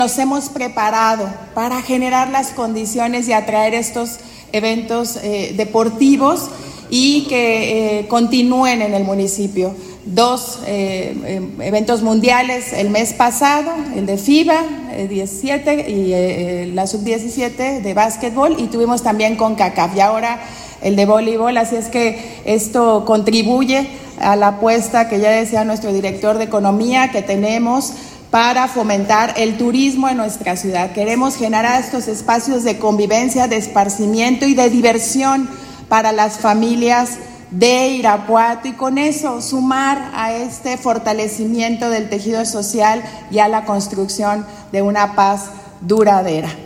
Nos hemos preparado para generar las condiciones y atraer estos eventos deportivos y que continúen en el municipio. 2 eventos mundiales el mes pasado, el de FIBA 17 y la sub-17 de básquetbol, y tuvimos también CONCACAF y ahora el de voleibol, así es que esto contribuye a la apuesta que ya decía nuestro director de Economía que tenemos para fomentar el turismo en nuestra ciudad. Queremos generar estos espacios de convivencia, de esparcimiento y de diversión para las familias de Irapuato, y con eso sumar a este fortalecimiento del tejido social y a la construcción de una paz duradera.